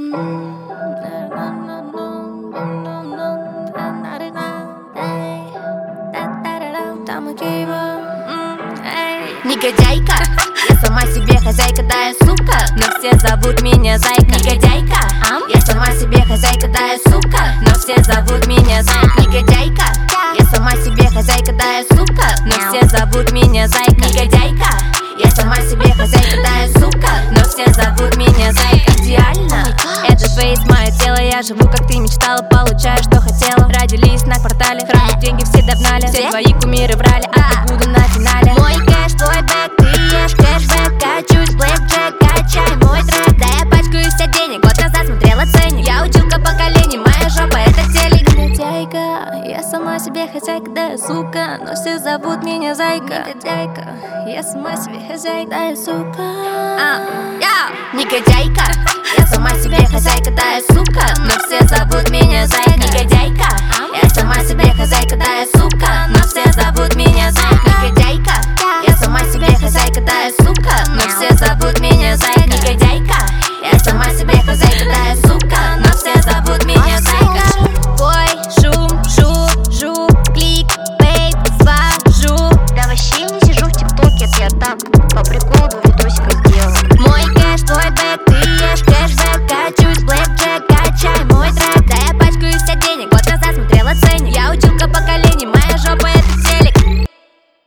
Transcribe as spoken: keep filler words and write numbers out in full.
Негодяйка, я сама себе хозяйка, да я сука, но все зовут меня зайка. Негодяйка, я сама себе хозяйка, да я сука, но все зовут меня зайка. Негодяйка, я сама себе хозяйка, да я сука, но все зовут меня зайка. Негодяйка, я сама себе хозяйка, да я сука, но все зовут меня зайка. Идеально, это фейс, мое тело, я живу как ты мечтала, получаю что хотела. Родились на квартале, хранят деньги все догнали, все твои кумиры врали, а я буду на финале. Мой кэш, твой бэк, ты ешь кэшбэк, качусь, блэкджек, качай мой трек. Да я пачкаюсь от денег, год назад смотрела ценник, я училка поколений, моя жопа это телек. Негодяйка, я сама себе хозяйка, да я сука, но все зовут меня зайка. Негодяйка, я сама себе хозяйка, да я сука. а, yeah. Негодяйка, я